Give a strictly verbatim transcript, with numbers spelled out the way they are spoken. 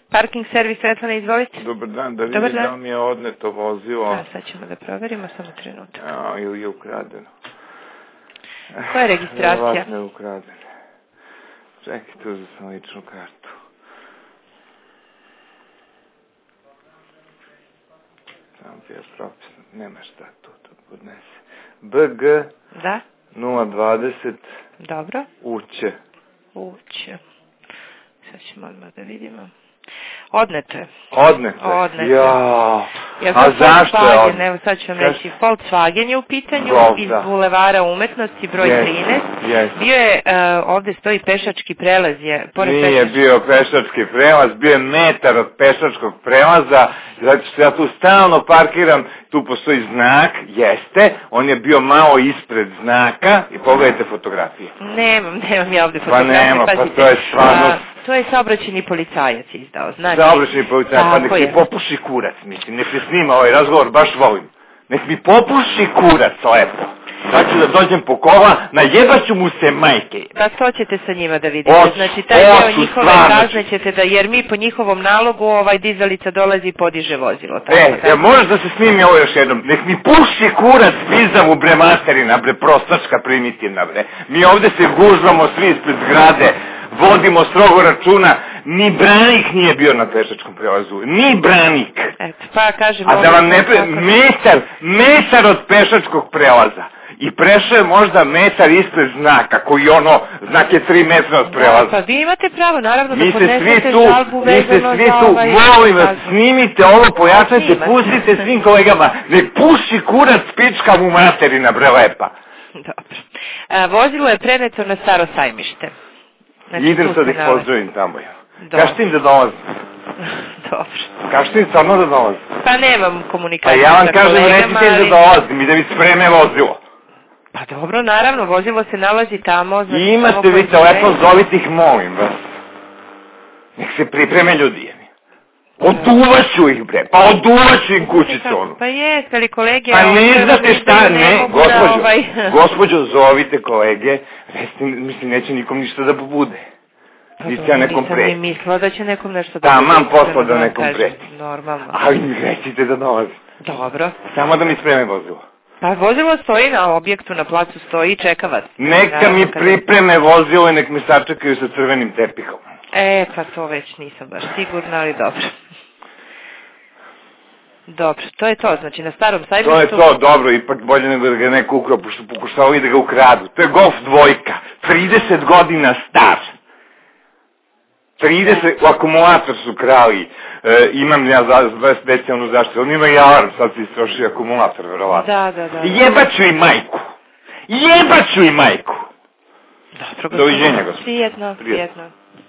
Parking servis Svetlana, izvolite. Dobar dan, da vidim da mi je odneto vozilo. Da, sad ćemo da proverimo, samo trenutak. Ja, ili je ukradeno. Koja je registracija? Vjerovatno je ukradeno. Čekajte, uzeo sam ličnu kartu. Samo ti je propisno, nema šta tu da podnese. B G Da? nula dvadeset Dobro. Uće. Uće. Sad ćemo odmah da vidimo. Odneto je. Odneto je? Odneto. Jao. A zašto je odneto? Evo sad ću vam reći. Volkswagen je u pitanju iz Bulevara umetnosti, broj trinaest. Bio je, ovde stoji pešački prelaz. Nije bio pešački prelaz, bio je metar od pešačkog prelaza, zato što ja tu stalno parkiram, tu postoji znak, jeste, on je bio malo ispred znaka i pogledajte fotografije. Nemam, nemam ja ovde fotografije. Pa nema, pa to je stvarno... To je saobraćajni policajac izdao, znači... Saobraćajni policajac, pa nek mi popuši kurac, mislim, nek mi snima ovaj razgovor, baš volim. Nek mi popuši kurac, lepo. Sad ću da dođem po kola, najebaću mu se majke. Pa to ćete sa njima da vidite, znači taj deo njihove kazne ćete da, jer mi po njihovom nalogu ovaj dizalica dolazi i podiže vozilo. E, možeš da se snimi ovo još jednom, nek mi puši kurac pizavu bre materina, bre prostačka primitivna bre. Mi ovde se gužvamo svi ispred zgrade, vodimo strogo računa, ni branik nije bio na pešačkom prelazu, ni branik. Eto, pa kažem... A da vam ne pre... Metar, metar od pešačkog prelaza. I prešao je možda metar ispred znaka, koji ono, znak je tri metra od prelaza. Pa vi imate pravo, naravno, da podnesete žalbu vezano za ovaj... Mi se svi tu, volim vas, snimite ovo, pojačajte, pustite svim kolegama, nek puši kurac pička mu materina, bre lepa. Dobro. Vozilo je preneto na Staro sajmište. Idem sad ih pozdravim tamo. Kažete im da dolazim? Dobro. Kažete im stvarno da dolazim? Pa nemam komunikaciju sa kolegama. Pa ja vam kažem, recite im da dolazim i da mi spreme vozilo. Pa dobro, naravno, vozilo se nalazi tamo. I imate vi telefon, zovite ih, molim vas. Nek se pripreme ljudi. Oduvaću ih, bre, pa oduvaću im kućicu onu. Pa jest, ali kolege... Pa ne znate šta, ne, gospođo, gospođo, zovite kolege, mislim, neće nikom ništa da bude. Nisi ja nekom preti. Nisam mi mislila da će nekom nešto da... Da, mam posla da nekom preti. Normalno. Ali mi recite da dolazi. Dobro. Samo da mi spreme vozilo. Pa vozilo stoji na objektu, na placu stoji i čeka vas. Neka mi pripreme vozilo i nek me sačekaju sa crvenim tepihom. E, pa to već nisam baš sigurna, ali dobro. Dobro, to je to, znači na Starom sajmištu... To je to, dobro, ipak bolje nego da ga neko ukrao, pošto pokušavaju da ga ukradu. To je Golf dvojka, trideset godina star. trideset, akumulator su krali, imam ja specijalnu zaštitu, on ima i alarm, sad se istroši akumulator, verovatno. Da, da, da. Jebaću i majku, jebaću i majku. Dobro, doviđenja, gospodin. Prijetno, prijetno.